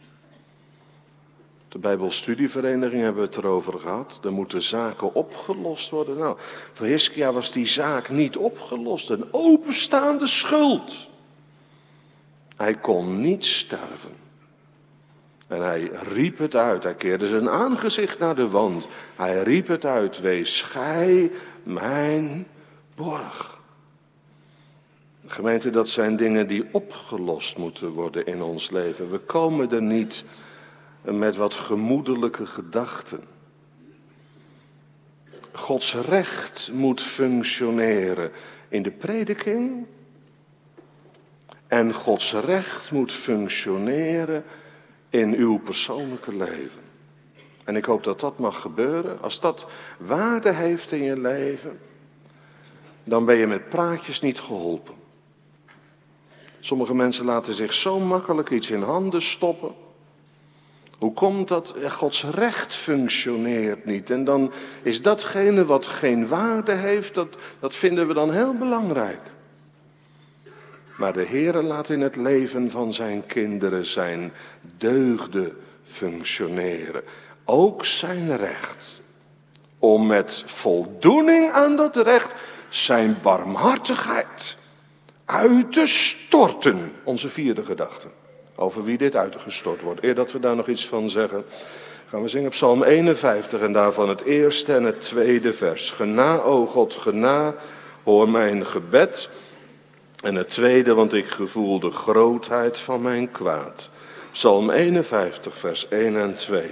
De Bijbelstudievereniging hebben we het erover gehad. Er moeten zaken opgelost worden. Nou, voor Hiskia was die zaak niet opgelost. Een openstaande schuld. Hij kon niet sterven. En hij riep het uit. Hij keerde zijn aangezicht naar de wand. Hij riep het uit. Wees gij mijn borg. Gemeente, dat zijn dingen die opgelost moeten worden in ons leven. We komen er niet met wat gemoedelijke gedachten. Gods recht moet functioneren in de prediking, En Gods recht moet functioneren in uw persoonlijke leven. En ik hoop dat dat mag gebeuren. Als dat waarde heeft in je leven, dan ben je met praatjes niet geholpen. Sommige mensen laten zich zo makkelijk iets in handen stoppen. Hoe komt dat? Gods recht functioneert niet. En dan is datgene wat geen waarde heeft, dat vinden we dan heel belangrijk. Maar de Heere laat in het leven van zijn kinderen zijn deugden functioneren. Ook zijn recht. Om met voldoening aan dat recht zijn barmhartigheid uit te storten. Onze vierde gedachte. Over wie dit uitgestort wordt. Eer dat we daar nog iets van zeggen, gaan we zingen Psalm 51 en daarvan het eerste en het tweede vers. Gena, o God, gena, hoor mijn gebed. En het tweede, want ik gevoel de grootheid van mijn kwaad. Psalm 51, vers 1 en 2.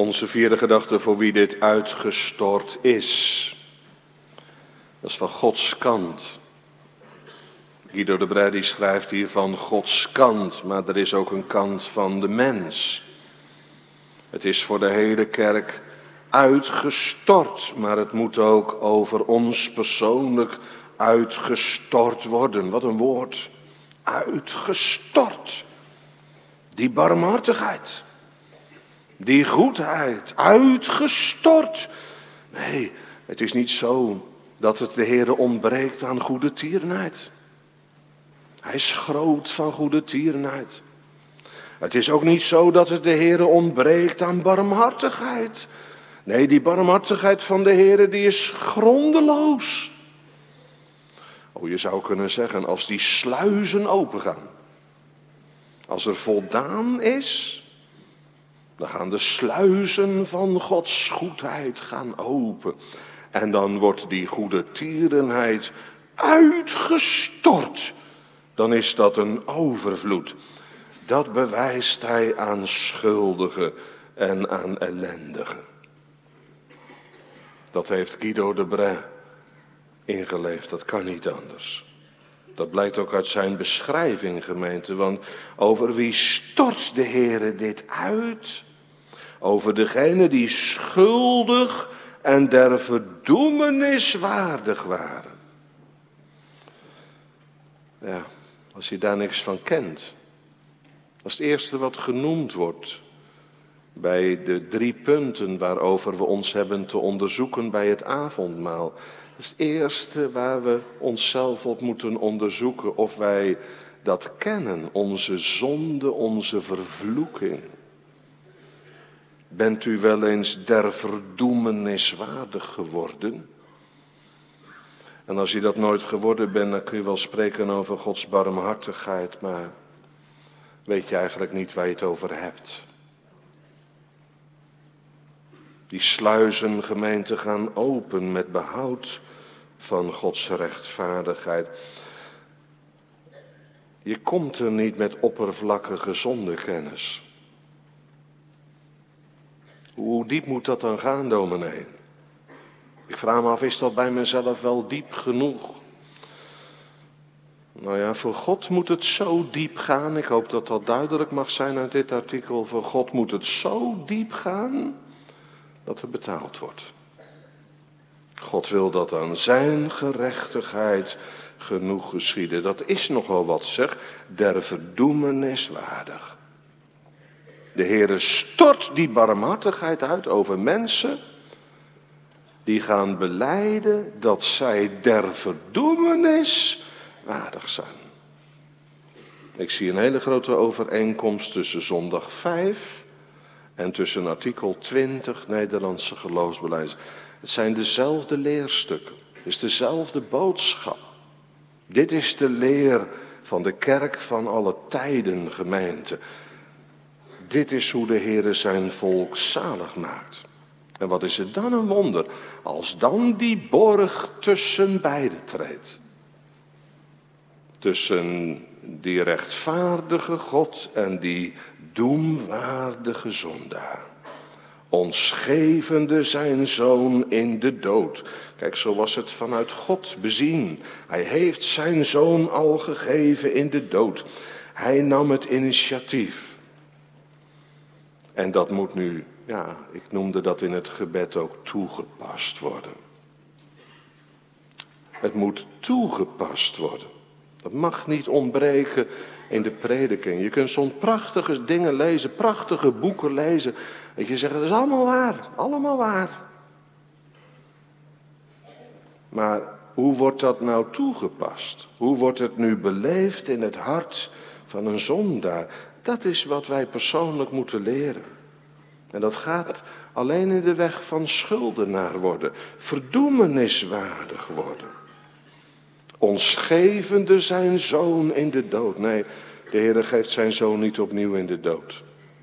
Onze vierde gedachte voor wie dit uitgestort is. Dat is van Gods kant. Guido de Brij die schrijft hier van Gods kant, maar er is ook een kant van de mens. Het is voor de hele kerk uitgestort, maar het moet ook over ons persoonlijk uitgestort worden. Wat een woord. Uitgestort. Die barmhartigheid. Die goedheid. Uitgestort. Nee, het is niet zo dat het de Heere ontbreekt aan goede tierenheid. Hij is groot van goede tierenheid. Het is ook niet zo dat het de Heere ontbreekt aan barmhartigheid. Nee, die barmhartigheid van de Heere die is grondeloos. Oh, je zou kunnen zeggen, als die sluizen opengaan. Als er voldaan is, dan gaan de sluizen van Gods goedheid gaan open. En dan wordt die goede tierenheid uitgestort. Dan is dat een overvloed. Dat bewijst hij aan schuldigen en aan ellendigen. Dat heeft Guido de Brij ingeleefd, dat kan niet anders. Dat blijkt ook uit zijn beschrijving, gemeente, want over wie stort de Heere dit uit? Over degene die schuldig en der verdoemenis waardig waren. Ja, als je daar niks van kent. Dat is het eerste wat genoemd wordt bij de 3 punten waarover we ons hebben te onderzoeken bij het avondmaal. Dat is het eerste waar we onszelf op moeten onderzoeken of wij dat kennen, onze zonde, onze vervloeking. Bent u wel eens der verdoemenis waardig geworden? En als je dat nooit geworden bent, dan kun je wel spreken over Gods barmhartigheid, maar weet je eigenlijk niet waar je het over hebt. Die sluizen, gemeente, gaan open met behoud van Gods rechtvaardigheid. Je komt er niet met oppervlakkige zondekennis. Hoe diep moet dat dan gaan, dominee? Ik vraag me af, is dat bij mezelf wel diep genoeg? Nou ja, voor God moet het zo diep gaan. Ik hoop dat dat duidelijk mag zijn uit dit artikel. Voor God moet het zo diep gaan dat er betaald wordt. God wil dat aan zijn gerechtigheid genoeg geschieden. Dat is nogal wat, zeg, der verdoemenis waardig. De Heere stort die barmhartigheid uit over mensen die gaan belijden dat zij der verdoemenis waardig zijn. Ik zie een hele grote overeenkomst tussen zondag 5 en tussen artikel 20 Nederlandse geloofsbelijdenis. Het zijn dezelfde leerstukken, het is dezelfde boodschap. Dit is de leer van de kerk van alle tijden, gemeente. Dit is hoe de Heere zijn volk zalig maakt. En wat is het dan een wonder, als dan die borg tussen beiden treedt. Tussen die rechtvaardige God en die doemwaardige zondaar. Ons gevende zijn zoon in de dood. Kijk, zo was het vanuit God bezien. Hij heeft zijn zoon al gegeven in de dood. Hij nam het initiatief. En dat moet nu, ja, ik noemde dat in het gebed ook toegepast worden. Het moet toegepast worden. Dat mag niet ontbreken in de prediking. Je kunt soms prachtige dingen lezen, prachtige boeken lezen. Dat je zegt, dat is allemaal waar, allemaal waar. Maar hoe wordt dat nou toegepast? Hoe wordt het nu beleefd in het hart van een zondaar? Dat is wat wij persoonlijk moeten leren. En dat gaat alleen in de weg van schuldenaar worden. Verdoemeniswaardig worden. Ons gevende zijn zoon in de dood. Nee, de Heere geeft zijn zoon niet opnieuw in de dood.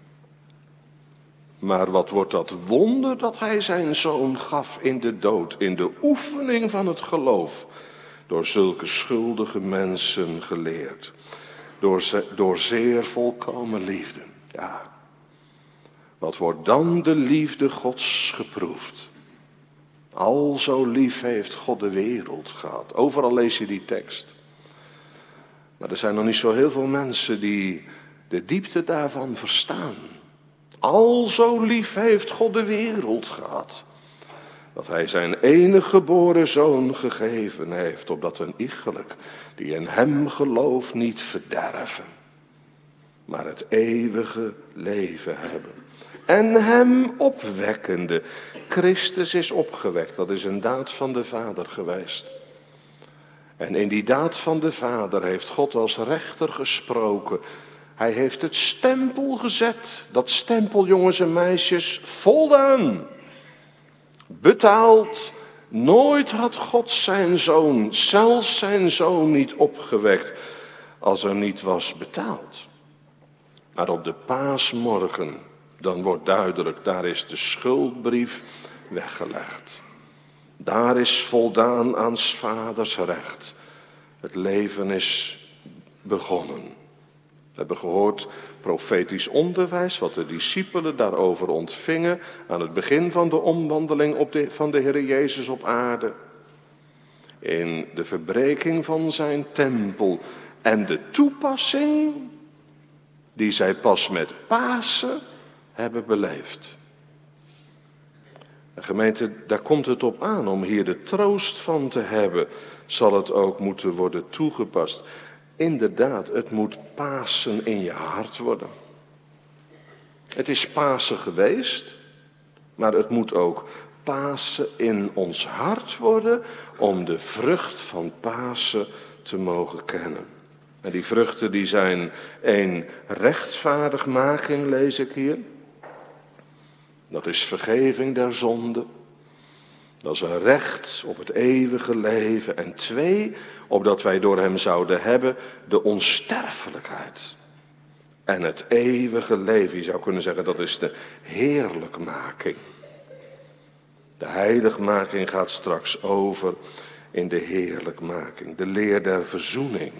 Maar wat wordt dat wonder dat hij zijn zoon gaf in de dood. In de oefening van het geloof. Door zulke schuldige mensen geleerd. Door zeer volkomen liefde. Ja. wat wordt dan de liefde Gods geproefd? Al zo lief heeft God de wereld gehad. Overal lees je die tekst. Maar er zijn nog niet zo heel veel mensen die de diepte daarvan verstaan. Al zo lief heeft God de wereld gehad, dat hij zijn enige geboren zoon gegeven heeft, opdat een iegelijk die in hem gelooft niet verderven, maar het eeuwige leven hebben. En hem opwekkende. Christus is opgewekt, dat is een daad van de Vader geweest. En in die daad van de Vader heeft God als rechter gesproken. Hij heeft het stempel gezet. Dat stempel, jongens en meisjes, voldaan. Betaald. Nooit had God zijn zoon, zelfs zijn zoon niet opgewekt, als er niet was betaald. Maar op de paasmorgen, dan wordt duidelijk, daar is de schuldbrief weggelegd. Daar is voldaan aan 's vaders recht. Het leven is begonnen. We hebben gehoord profetisch onderwijs, wat de discipelen daarover ontvingen aan het begin van de omwandeling van de Heer Jezus op aarde. In de verbreking van zijn tempel en de toepassing die zij pas met Pasen hebben beleefd. En gemeente, daar komt het op aan om hier de troost van te hebben, zal het ook moeten worden toegepast. Inderdaad, het moet Pasen in je hart worden. Het is Pasen geweest, maar het moet ook Pasen in ons hart worden om de vrucht van Pasen te mogen kennen. En die vruchten die zijn één rechtvaardigmaking, lees ik hier. Dat is vergeving der zonde. Dat is een recht op het eeuwige leven. En 2, opdat wij door hem zouden hebben de onsterfelijkheid. En het eeuwige leven. Je zou kunnen zeggen, dat is de heerlijkmaking. De heiligmaking gaat straks over in de heerlijkmaking. De leer der verzoening.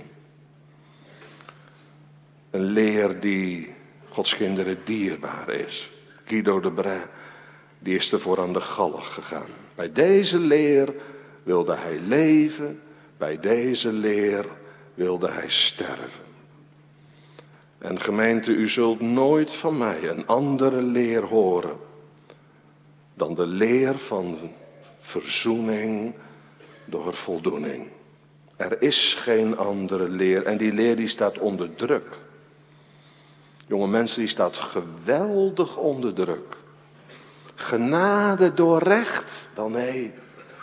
Een leer die Gods kinderen dierbaar is. Guido de Brès, die is ervoor aan de galg gegaan. Bij deze leer wilde hij leven, bij deze leer wilde hij sterven. En gemeente, u zult nooit van mij een andere leer horen dan de leer van verzoening door voldoening. Er is geen andere leer en die leer die staat onder druk. Jonge mensen, die staat geweldig onder druk. Genade door recht, wel nee.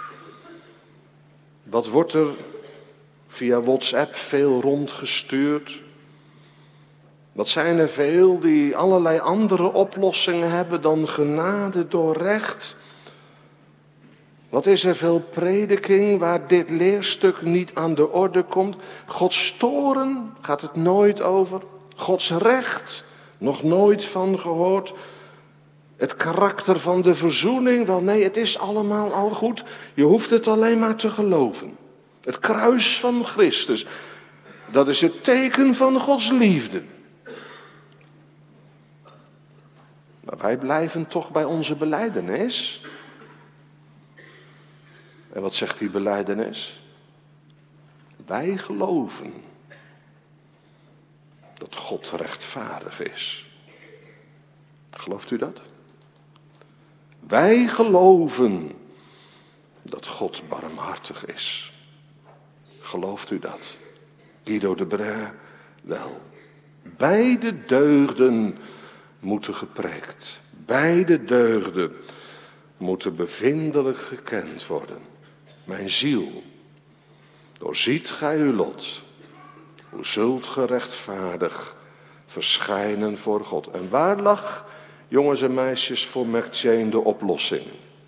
Wat wordt er via WhatsApp veel rondgestuurd? Wat zijn er veel die allerlei andere oplossingen hebben dan genade door recht? Wat is er veel prediking waar dit leerstuk niet aan de orde komt? Gods toorn gaat het nooit over. Gods recht, nog nooit van gehoord. Het karakter van de verzoening, wel nee, het is allemaal al goed. Je hoeft het alleen maar te geloven. Het kruis van Christus, dat is het teken van Gods liefde. Maar wij blijven toch bij onze belijdenis. En wat zegt die belijdenis? Wij geloven dat God rechtvaardig is. Gelooft u dat? Wij geloven dat God barmhartig is. Gelooft u dat? Guido de Brès, wel. Beide deugden moeten gepreekt. Beide deugden moeten bevindelijk gekend worden. Mijn ziel, doorziet gij uw lot. Hoe zult ge rechtvaardig verschijnen voor God? En waar lag, jongens en meisjes, voor McChain de oplossing?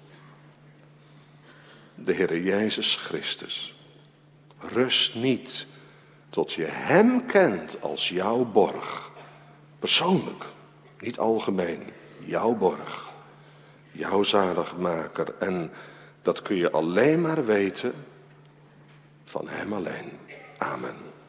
De Heere Jezus Christus. Rust niet tot je hem kent als jouw borg. Persoonlijk, niet algemeen. Jouw borg. Jouw zaligmaker. En dat kun je alleen maar weten van hem alleen. Amen.